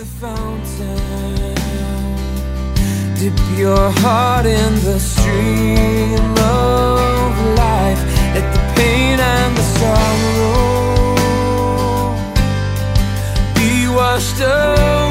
the fountain. Dip your heart in the stream of life. Let the pain and the sorrow be washed away.